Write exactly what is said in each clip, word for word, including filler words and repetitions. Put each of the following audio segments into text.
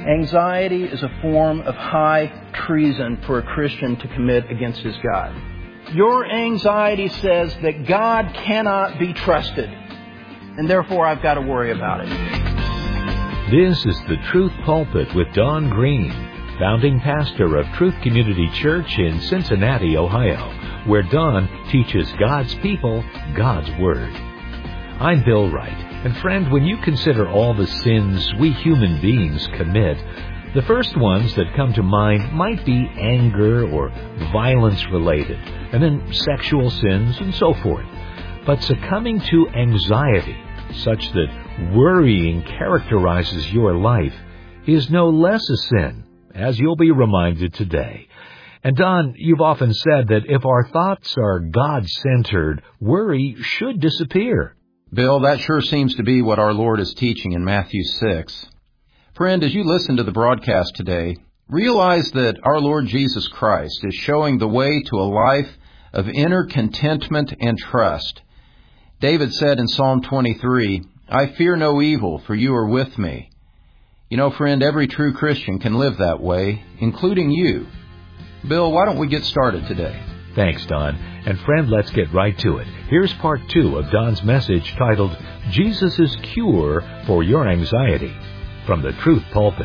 Anxiety is a form of high treason for a Christian to commit against his God. Your anxiety says that God cannot be trusted, and therefore I've got to worry about it. This is the Truth Pulpit with Don Green, founding pastor of Truth Community Church in Cincinnati, Ohio, where Don teaches God's people God's Word. I'm Bill Wright. And friend, when you consider all the sins we human beings commit, the first ones that come to mind might be anger or violence-related, and then sexual sins and so forth. But succumbing to anxiety, such that worrying characterizes your life, is no less a sin, as you'll be reminded today. And Don, you've often said that if our thoughts are God-centered, worry should disappear. Bill, that sure seems to be what our Lord is teaching in Matthew six. Friend, as you listen to the broadcast today, realize that our Lord Jesus Christ is showing the way to a life of inner contentment and trust. David said in Psalm twenty-three, "I fear no evil, for you are with me." You know, friend, every true Christian can live that way, including you. Bill, why don't we get started today? Thanks, Don. And friend, let's get right to it. Here's part two of Don's message titled, Jesus' Cure for Your Anxiety, from the Truth Pulpit.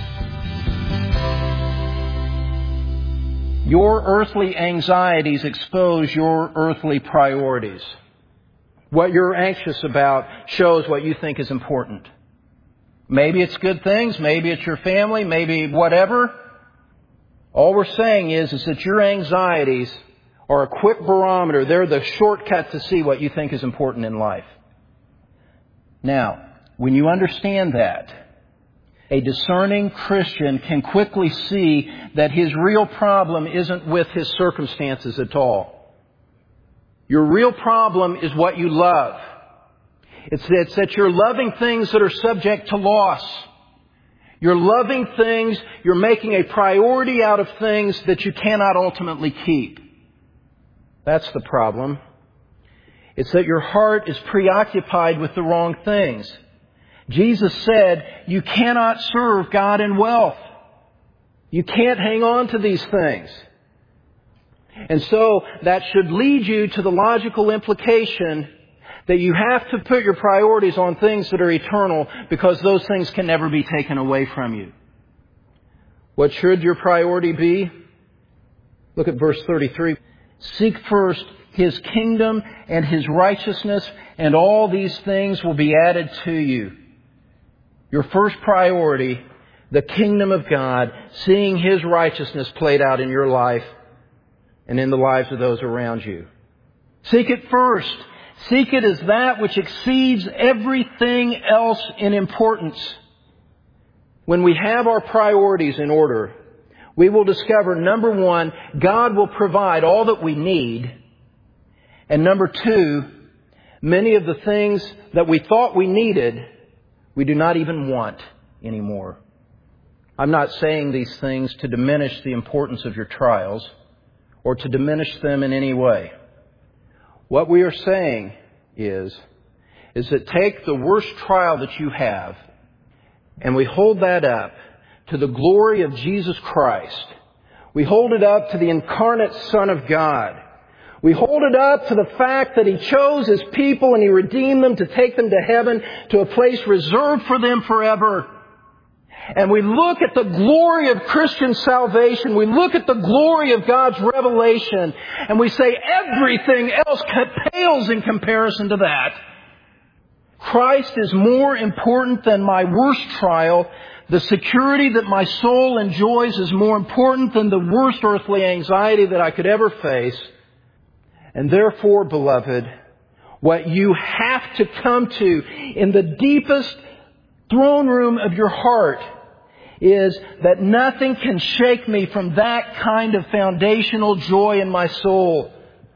Your earthly anxieties expose your earthly priorities. What you're anxious about shows what you think is important. Maybe it's good things, maybe it's your family, maybe whatever. All we're saying is, is that your anxieties are a quick barometer. They're the shortcut to see what you think is important in life. Now, when you understand that, a discerning Christian can quickly see that his real problem isn't with his circumstances at all. Your real problem is what you love. It's, it's that you're loving things that are subject to loss. You're loving things, you're making a priority out of things that you cannot ultimately keep. That's the problem. It's that your heart is preoccupied with the wrong things. Jesus said, you cannot serve God in wealth. You can't hang on to these things. And so that should lead you to the logical implication that you have to put your priorities on things that are eternal, because those things can never be taken away from you. What should your priority be? Look at verse thirty-three. Seek first His kingdom and His righteousness, and all these things will be added to you. Your first priority, the kingdom of God, seeing His righteousness played out in your life and in the lives of those around you. Seek it first. Seek it as that which exceeds everything else in importance. When we have our priorities in order, we will discover, number one, God will provide all that we need. And number two, many of the things that we thought we needed, we do not even want anymore. I'm not saying these things to diminish the importance of your trials or to diminish them in any way. What we are saying is, is that take the worst trial that you have and we hold that up to the glory of Jesus Christ. We hold it up to the incarnate Son of God. We hold it up to the fact that He chose His people and He redeemed them to take them to heaven, to a place reserved for them forever. And we look at the glory of Christian salvation. We look at the glory of God's revelation. And we say everything else pales in comparison to that. Christ is more important than my worst trial. The security that my soul enjoys is more important than the worst earthly anxiety that I could ever face. And therefore, beloved, what you have to come to in the deepest throne room of your heart is that nothing can shake me from that kind of foundational joy in my soul.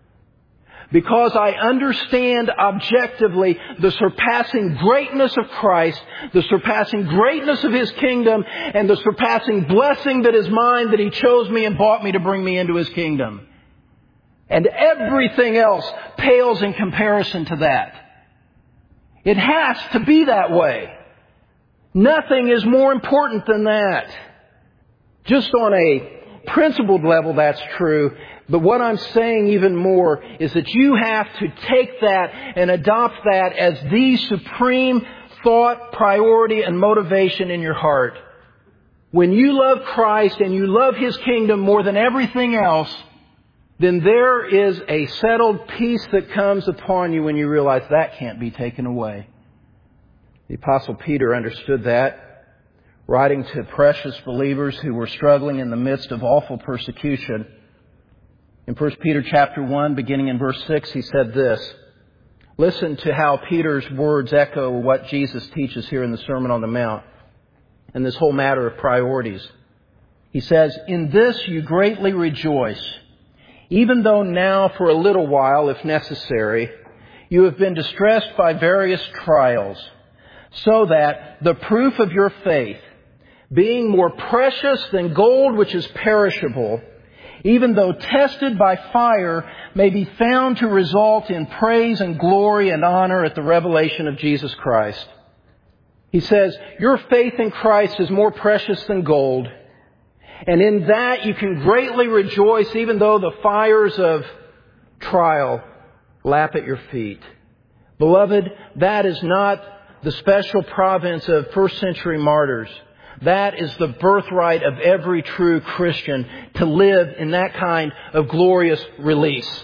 Because I understand objectively the surpassing greatness of Christ, the surpassing greatness of His kingdom, and the surpassing blessing that is mine, that He chose me and bought me to bring me into His kingdom. And everything else pales in comparison to that. It has to be that way. Nothing is more important than that. Just on a principled level, that's true. But what I'm saying even more is that you have to take that and adopt that as the supreme thought, priority, and motivation in your heart. When you love Christ and you love His kingdom more than everything else, then there is a settled peace that comes upon you when you realize that can't be taken away. The Apostle Peter understood that, writing to precious believers who were struggling in the midst of awful persecution. In First Peter chapter one, beginning in verse six, he said this. Listen to how Peter's words echo what Jesus teaches here in the Sermon on the Mount and this whole matter of priorities. He says, "In this you greatly rejoice, even though now for a little while, if necessary, you have been distressed by various trials, so that the proof of your faith, being more precious than gold which is perishable, even though tested by fire, may be found to result in praise and glory and honor at the revelation of Jesus Christ." He says, your faith in Christ is more precious than gold. And in that you can greatly rejoice even though the fires of trial lap at your feet. Beloved, that is not the special province of first century martyrs. That is the birthright of every true Christian, to live in that kind of glorious release.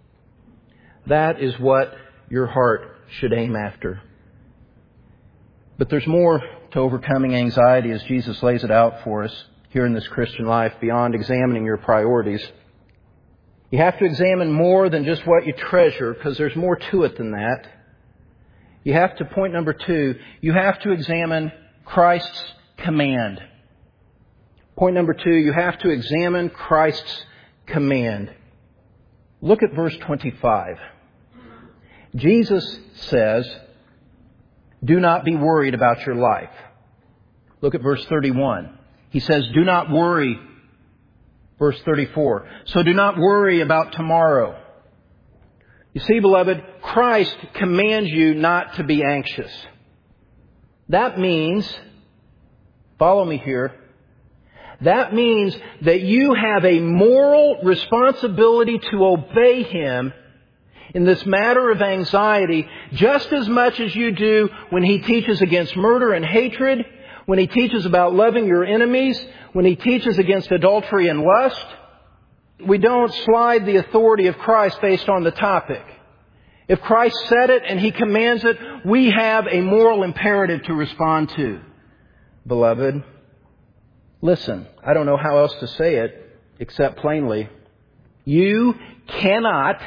That is what your heart should aim after. But there's more to overcoming anxiety as Jesus lays it out for us here in this Christian life beyond examining your priorities. You have to examine more than just what you treasure, because there's more to it than that. You have to, point number two, you have to examine Christ's command. Point number two, you have to examine Christ's command. Look at verse twenty-five. Jesus says, do not be worried about your life. Look at verse thirty-one. He says, do not worry. Verse thirty-four. So do not worry about tomorrow. You see, beloved, Christ commands you not to be anxious. That means, follow me here, that means that you have a moral responsibility to obey Him in this matter of anxiety just as much as you do when He teaches against murder and hatred, when He teaches about loving your enemies, when He teaches against adultery and lust. We don't slide the authority of Christ based on the topic. If Christ said it and He commands it, we have a moral imperative to respond to. Beloved, listen, I don't know how else to say it except plainly. You cannot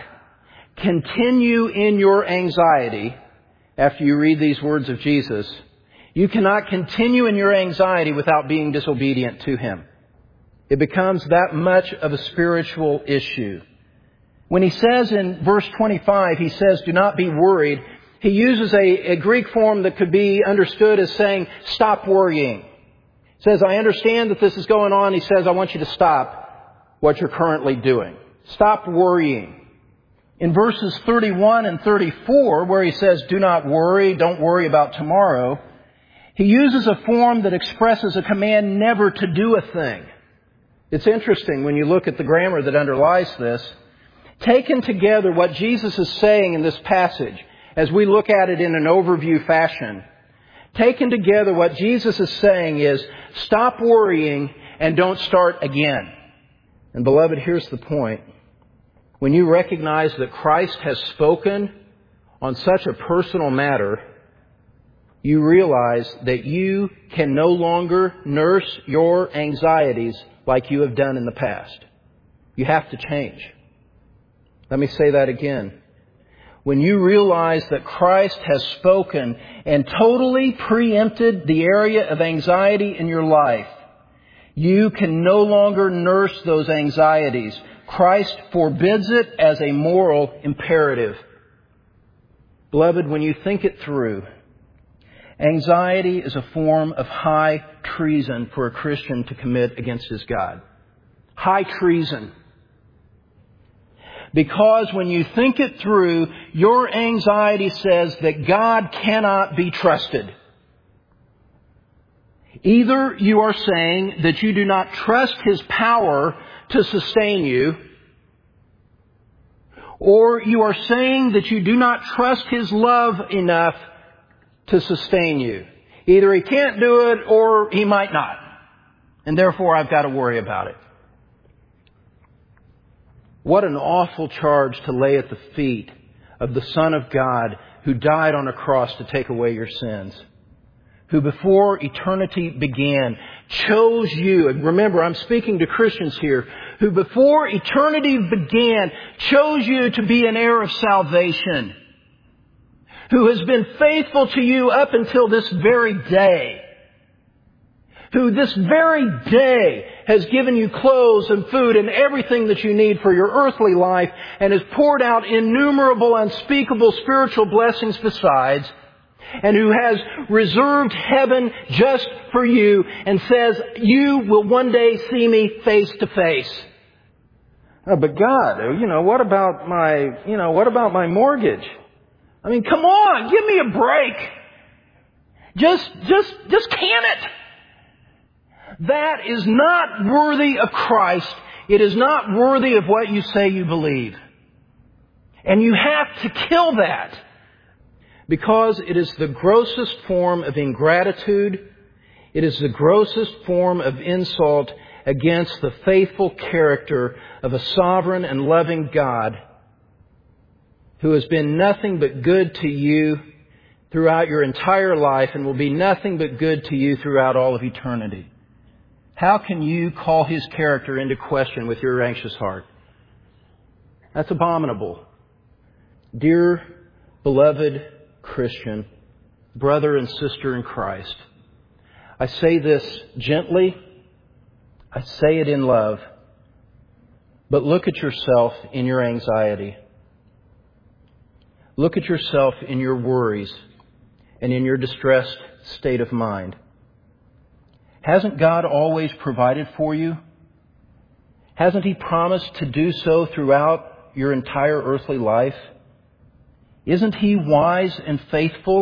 continue in your anxiety after you read these words of Jesus. You cannot continue in your anxiety without being disobedient to Him. It becomes that much of a spiritual issue. When He says in verse twenty-five, He says, do not be worried, He uses a, a Greek form that could be understood as saying, stop worrying. He says, I understand that this is going on. He says, I want you to stop what you're currently doing. Stop worrying. In verses thirty-one and thirty-four, where He says, do not worry, don't worry about tomorrow, He uses a form that expresses a command never to do a thing. It's interesting when you look at the grammar that underlies this. Taken together, what Jesus is saying in this passage, as we look at it in an overview fashion, taken together, what Jesus is saying is, stop worrying and don't start again. And beloved, here's the point. When you recognize that Christ has spoken on such a personal matter, you realize that you can no longer nurse your anxieties like you have done in the past. You have to change. Let me say that again. When you realize that Christ has spoken and totally preempted the area of anxiety in your life, you can no longer nurse those anxieties. Christ forbids it as a moral imperative. Beloved, when you think it through, anxiety is a form of high treason for a Christian to commit against his God. High treason. Because when you think it through, your anxiety says that God cannot be trusted. Either you are saying that you do not trust His power to sustain you, or you are saying that you do not trust His love enough to sustain you. Either He can't do it or He might not. And therefore I've got to worry about it. What an awful charge to lay at the feet of the Son of God who died on a cross to take away your sins. Who before eternity began chose you. And remember, I'm speaking to Christians here. Who before eternity began chose you to be an heir of salvation. Who has been faithful to you up until this very day. Who this very day has given you clothes and food and everything that you need for your earthly life and has poured out innumerable, unspeakable spiritual blessings besides, and who has reserved heaven just for you and says, you will one day see me face to face. Oh, but God, you know, what about my, you know, what about my mortgage? I mean, come on, give me a break. Just, just, just can it. That is not worthy of Christ. It is not worthy of what you say you believe. And you have to kill that. Because it is the grossest form of ingratitude. It is the grossest form of insult against the faithful character of a sovereign and loving God who has been nothing but good to you throughout your entire life and will be nothing but good to you throughout all of eternity. How can you call His character into question with your anxious heart? That's abominable. Dear beloved Christian, brother and sister in Christ, I say this gently. I say it in love. But look at yourself in your anxiety. Look at yourself in your worries and in your distressed state of mind. Hasn't God always provided for you? Hasn't He promised to do so throughout your entire earthly life? Isn't He wise and faithful?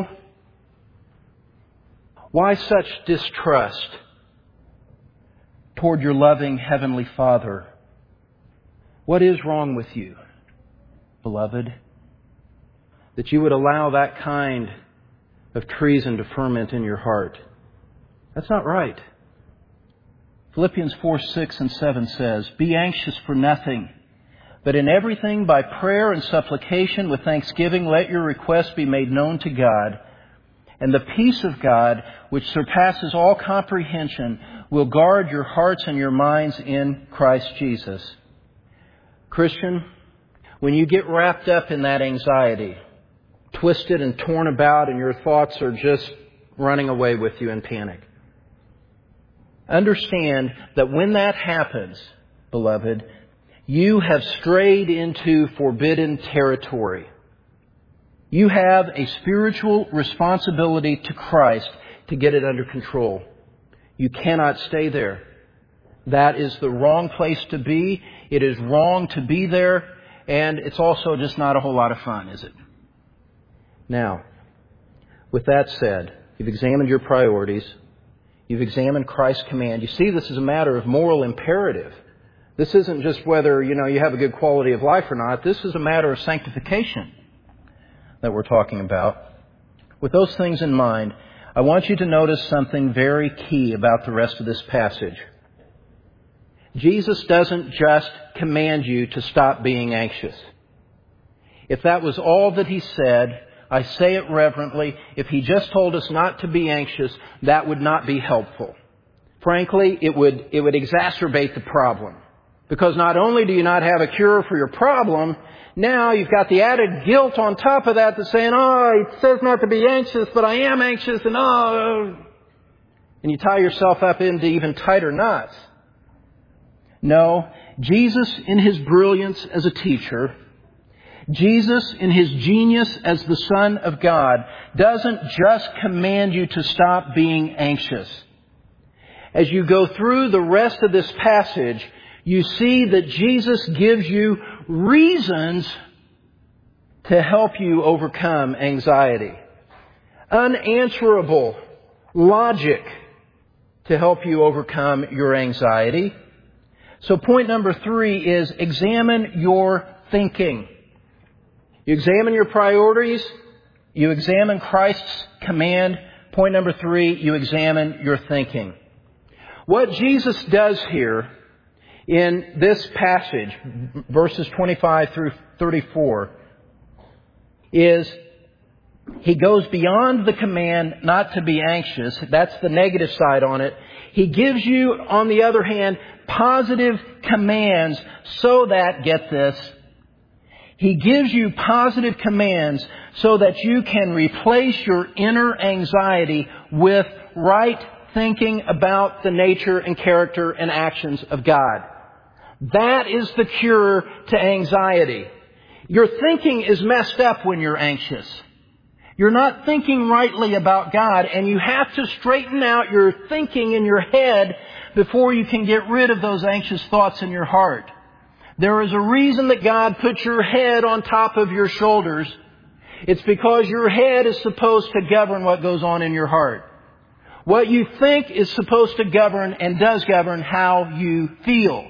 Why such distrust toward your loving Heavenly Father? What is wrong with you, beloved, that you would allow that kind of treason to ferment in your heart? That's not right. Philippians four, six and seven says, be anxious for nothing, but in everything by prayer and supplication with thanksgiving let your requests be made known to God. And the peace of God, which surpasses all comprehension, will guard your hearts and your minds in Christ Jesus. Christian, when you get wrapped up in that anxiety, twisted and torn about, and your thoughts are just running away with you in panic, understand that when that happens, beloved, you have strayed into forbidden territory. You have a spiritual responsibility to Christ to get it under control. You cannot stay there. That is the wrong place to be. It is wrong to be there. And it's also just not a whole lot of fun, is it? Now, with that said, you've examined your priorities. You've examined Christ's command. You see, this is a matter of moral imperative. This isn't just whether, you know, you have a good quality of life or not. This is a matter of sanctification that we're talking about. With those things in mind, I want you to notice something very key about the rest of this passage. Jesus doesn't just command you to stop being anxious. If that was all that He said, I say it reverently, if He just told us not to be anxious, that would not be helpful. Frankly, it would, it would exacerbate the problem. Because not only do you not have a cure for your problem, now you've got the added guilt on top of that that's saying, oh, it says not to be anxious, but I am anxious, and oh, and you tie yourself up into even tighter knots. No, Jesus in His brilliance as a teacher, Jesus in His genius as the Son of God, doesn't just command you to stop being anxious. As you go through the rest of this passage, you see that Jesus gives you reasons to help you overcome anxiety. Unanswerable logic to help you overcome your anxiety. So point number three is examine your thinking. You examine your priorities. You examine Christ's command. Point number three, you examine your thinking. What Jesus does here in this passage, verses twenty-five through thirty-four, is He goes beyond the command not to be anxious. That's the negative side on it. He gives you, on the other hand, positive commands so that, get this, He gives you positive commands so that you can replace your inner anxiety with right thinking about the nature and character and actions of God. That is the cure to anxiety. Your thinking is messed up when you're anxious. You're not thinking rightly about God, and you have to straighten out your thinking in your head before you can get rid of those anxious thoughts in your heart. There is a reason that God put your head on top of your shoulders. It's because your head is supposed to govern what goes on in your heart. What you think is supposed to govern and does govern how you feel.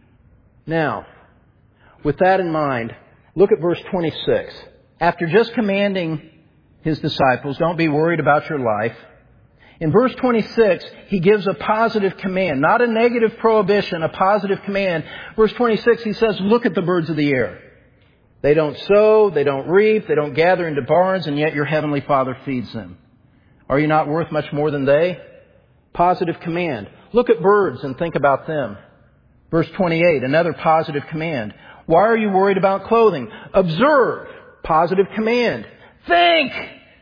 Now, with that in mind, look at verse twenty-six. After just commanding His disciples, don't be worried about your life, in verse twenty-six, He gives a positive command, not a negative prohibition, a positive command. Verse twenty-six, He says, look at the birds of the air. They don't sow, they don't reap, they don't gather into barns, and yet your heavenly Father feeds them. Are you not worth much more than they? Positive command. Look at birds and think about them. Verse twenty-eight, another positive command. Why are you worried about clothing? Observe. Positive command. Think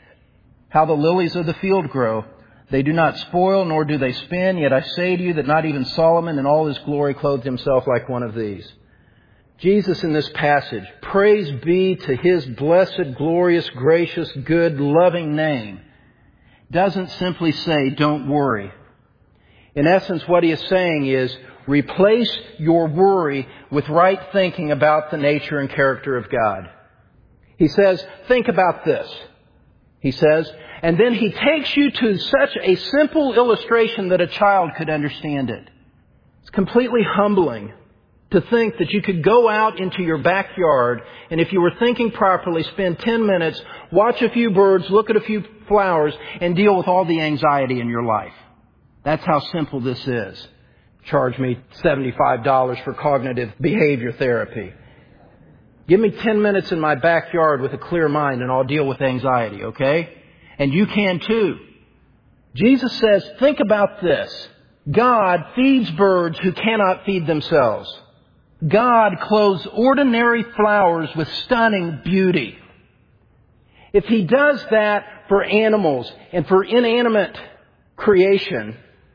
how the lilies of the field grow. They do not spoil, nor do they spin. Yet I say to you that not even Solomon in all his glory clothed himself like one of these. Jesus in this passage, praise be to His blessed, glorious, gracious, good, loving name, doesn't simply say, don't worry. In essence, what He is saying is, replace your worry with right thinking about the nature and character of God. He says, think about this. He says, and then He takes you to such a simple illustration that a child could understand it. It's completely humbling to think that you could go out into your backyard and if you were thinking properly, spend ten minutes, watch a few birds, look at a few flowers, and deal with all the anxiety in your life. That's how simple this is. Charge me seventy-five dollars for cognitive behavior therapy. Give me ten minutes in my backyard with a clear mind and I'll deal with anxiety, okay? And you can too. Jesus says, think about this. God feeds birds who cannot feed themselves. God clothes ordinary flowers with stunning beauty. If He does that for animals and for inanimate creation,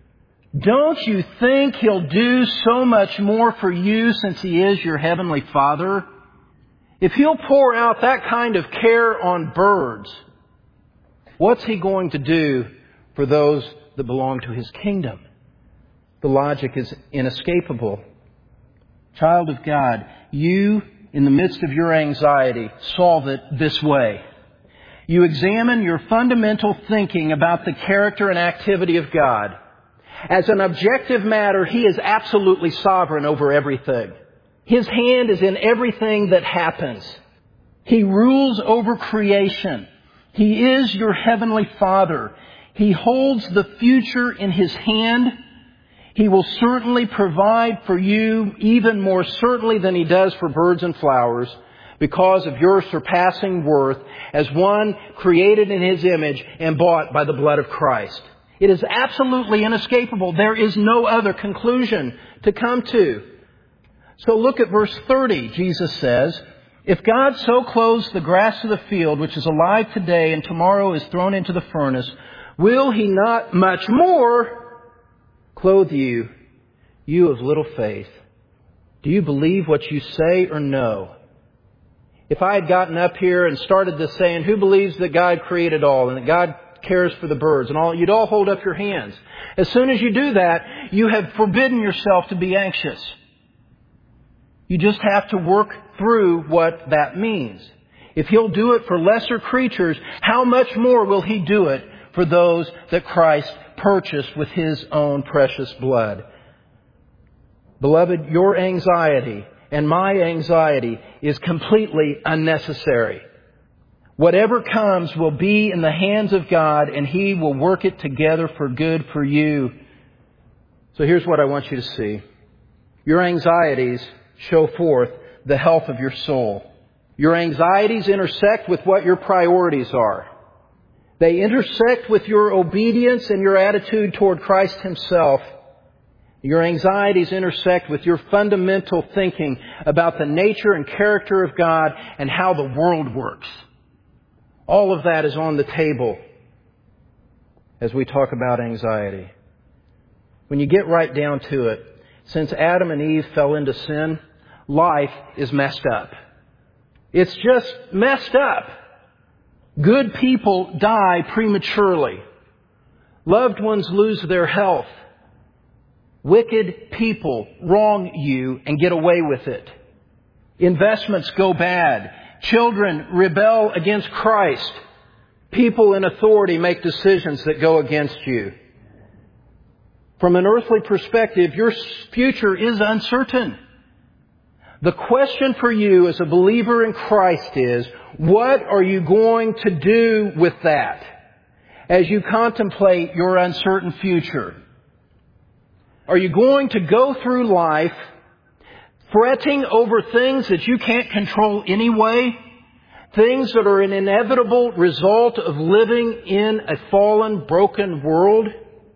don't you think He'll do so much more for you since He is your Heavenly Father? If He'll pour out that kind of care on birds, what's He going to do for those that belong to His kingdom? The logic is inescapable. Child of God, you, in the midst of your anxiety, solve it this way. You examine your fundamental thinking about the character and activity of God. As an objective matter, He is absolutely sovereign over everything. His hand is in everything that happens. He rules over creation. He is your Heavenly Father. He holds the future in His hand. He will certainly provide for you even more certainly than He does for birds and flowers because of your surpassing worth as one created in His image and bought by the blood of Christ. It is absolutely inescapable. There is no other conclusion to come to. So look at verse thirty. Jesus says, if God so clothes the grass of the field, which is alive today and tomorrow is thrown into the furnace, will He not much more clothe you, you of little faith? Do you believe what you say or no? If I had gotten up here and started this saying, who believes that God created all and that God cares for the birds and all, you'd all hold up your hands. As soon as you do that, you have forbidden yourself to be anxious. You just have to work through what that means. If He'll do it for lesser creatures, how much more will He do it for those that Christ purchased with His own precious blood. Beloved, your anxiety and my anxiety is completely unnecessary. Whatever comes will be in the hands of God, and He will work it together for good for you. So here's what I want you to see. Your anxieties show forth the health of your soul. Your anxieties intersect with what your priorities are. They intersect with your obedience and your attitude toward Christ Himself. Your anxieties intersect with your fundamental thinking about the nature and character of God and how the world works. All of that is on the table as we talk about anxiety. When you get right down to it, since Adam and Eve fell into sin, life is messed up. It's just messed up. Good people die prematurely. Loved ones lose their health. Wicked people wrong you and get away with it. Investments go bad. Children rebel against Christ. People in authority make decisions that go against you. From an earthly perspective, your future is uncertain. The question for you as a believer in Christ is, what are you going to do with that as you contemplate your uncertain future? Are you going to go through life fretting over things that you can't control anyway? Things that are an inevitable result of living in a fallen, broken world?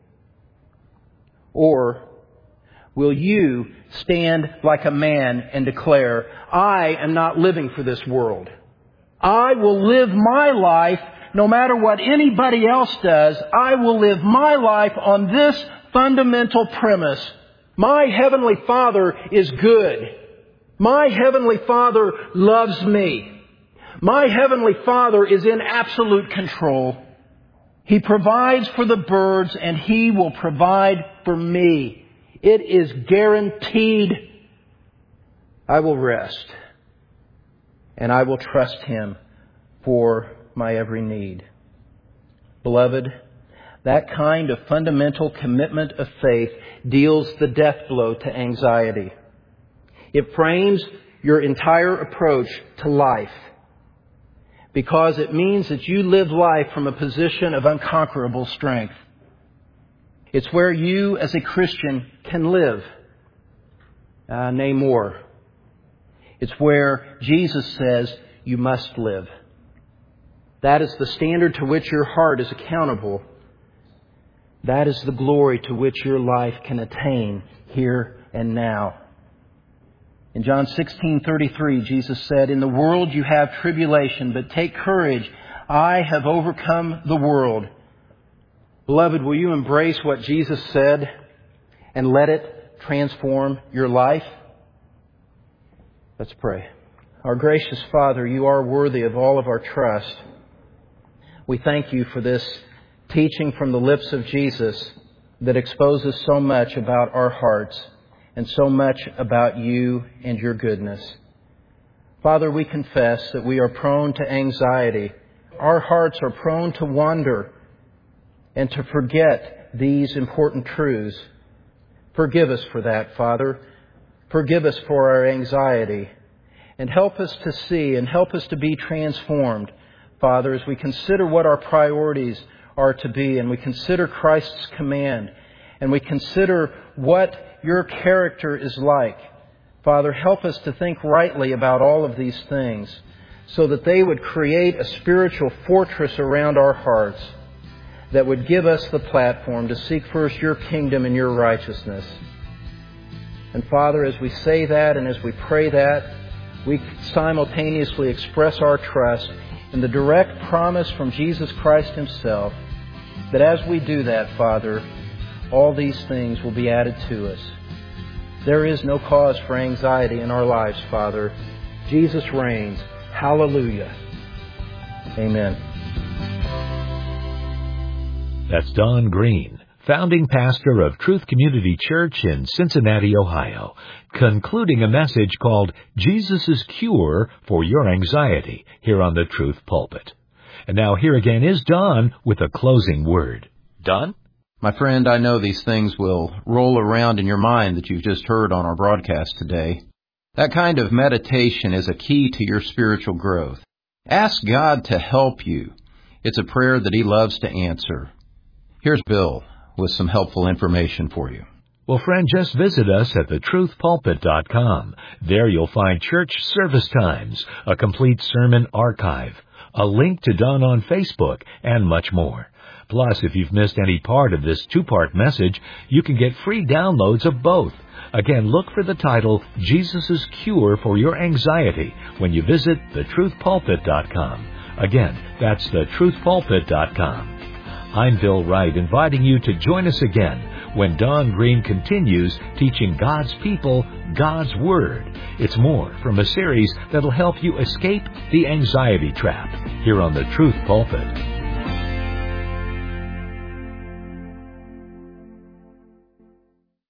Or will you stand like a man and declare, I am not living for this world. I will live my life no matter what anybody else does. I will live my life on this fundamental premise. My Heavenly Father is good. My Heavenly Father loves me. My Heavenly Father is in absolute control. He provides for the birds and He will provide for me. It is guaranteed. I will rest and I will trust Him for my every need. Beloved, that kind of fundamental commitment of faith deals the death blow to anxiety. It frames your entire approach to life because it means that you live life from a position of unconquerable strength. It's where you as a Christian can live. Uh, nay more. It's where Jesus says you must live. That is the standard to which your heart is accountable. That is the glory to which your life can attain here and now. In John sixteen thirty-three, Jesus said, in the world you have tribulation, but take courage. I have overcome the world. Beloved, will you embrace what Jesus said and let it transform your life? Let's pray. Our gracious Father, you are worthy of all of our trust. We thank you for this teaching from the lips of Jesus that exposes so much about our hearts and so much about you and your goodness. Father, we confess that we are prone to anxiety. Our hearts are prone to wander and to forget these important truths. Forgive us for that, Father. Forgive us for our anxiety. And help us to see and help us to be transformed, Father, as we consider what our priorities are to be and we consider Christ's command and we consider what your character is like. Father, help us to think rightly about all of these things so that they would create a spiritual fortress around our hearts that would give us the platform to seek first your kingdom and your righteousness. And Father, as we say that and as we pray that, we simultaneously express our trust in the direct promise from Jesus Christ Himself that as we do that, Father, all these things will be added to us. There is no cause for anxiety in our lives, Father. Jesus reigns. Hallelujah. Amen. That's Don Green, founding pastor of Truth Community Church in Cincinnati, Ohio, concluding a message called Jesus' Cure for Your Anxiety here on the Truth Pulpit. And now here again is Don with a closing word. Don? My friend, I know these things will roll around in your mind that you've just heard on our broadcast today. That kind of meditation is a key to your spiritual growth. Ask God to help you. It's a prayer that He loves to answer. Here's Bill with some helpful information for you. Well, friend, just visit us at the truth pulpit dot com. There you'll find church service times, a complete sermon archive, a link to Don on Facebook, and much more. Plus, if you've missed any part of this two-part message, you can get free downloads of both. Again, look for the title, Jesus' Cure for Your Anxiety, when you visit the truth pulpit dot com. Again, that's the truth pulpit dot com. I'm Bill Wright, inviting you to join us again when Don Green continues teaching God's people God's Word. It's more from a series that'll help you escape the anxiety trap here on the Truth Pulpit.